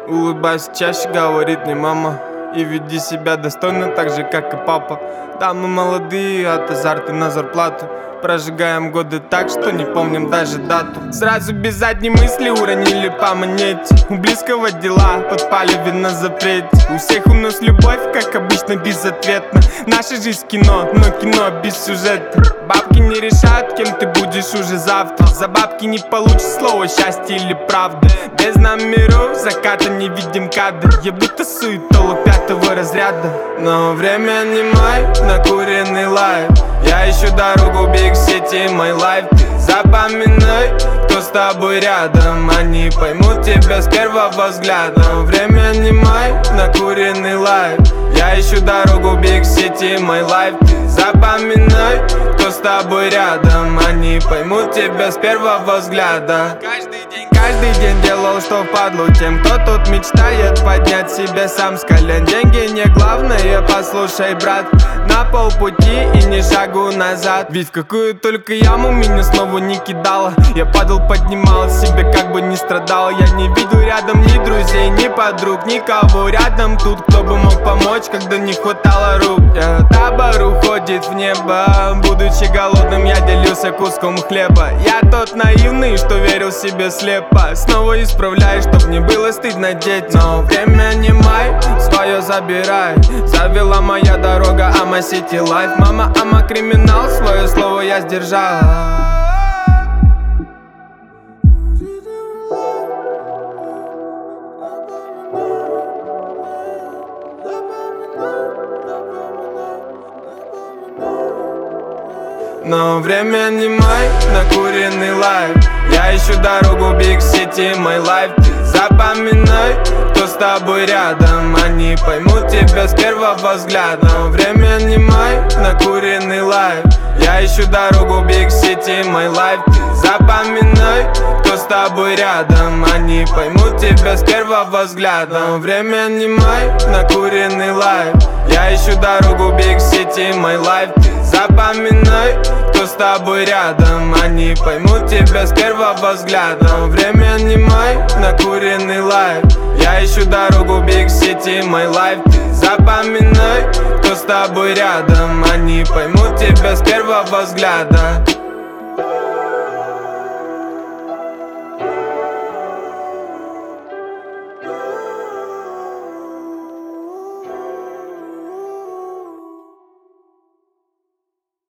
Улыбайся чаще, говорит мне мама, и веди себя достойно, так же, как и папа. Да, мы молодые, от азарта на зарплату. Прожигаем годы так, что не помним даже дату. Сразу без задней мысли уронили по монете. У близкого дела подпали вина запрете. У всех у нас любовь, как обычно, безответна. Наша жизнь кино, но кино без сюжета. Бабки не решают, кем ты будешь уже завтра. За бабки не получишь слово счастье или правда. Без номеров заката не видим кадр. Я будто суетолог пятого разряда. Но время не май, накуренный лайф. Я ищу дорогу Big City, мой лайф. Ты запоминай, кто с тобой рядом. Они поймут тебя с первого взгляда. Время не май, накуренный лайф. Я ищу дорогу Big City, мой лайф. Ты запоминай, кто с тобой рядом. Они поймут тебя с первого взгляда. Каждый день делал, что впадлу тем, кто тут мечтает поднять себя сам с колен. Деньги не главное, послушай, брат. На полпути и ни шагу назад. Ведь в какую только яму меня снова не кидало. Я падал, поднимал себе, как бы не страдал. Я не видел рядом ни друзей, ни подруг, никого рядом тут, кто бы мог помочь, когда не хватало рук. Табор уходит в небо. Будучи голодным, я делился куском хлеба. Я тот наивный, что верил себе слепо. Снова исправляй, чтоб не было стыдно детям. Но время не май, свое забирай. Завела моя дорога, Ама City Life. Мама, Ама криминал, свое слово я сдержал. Но время не май, накуренный лайф. Я ищу дорогу Big City, мой лайф. Ты запоминай, кто с тобой рядом. Они поймут тебя с первого взгляда. Но время не май, накуренный лайф. Я ищу дорогу Big City, мой лайф. Ты запоминай, кто с тобой рядом. Они поймут тебя с первого взгляда. Но время не май, накуренный лайф. Я ищу дорогу Big City, мой лайф. Ты запоминай, кто с тобой рядом. Они поймут тебя с первого взгляда. Но время не май, накуренный лайф. Я ищу дорогу Big City, мой лайф. Ты запоминай, кто с тобой рядом. Они поймут тебя с первого взгляда.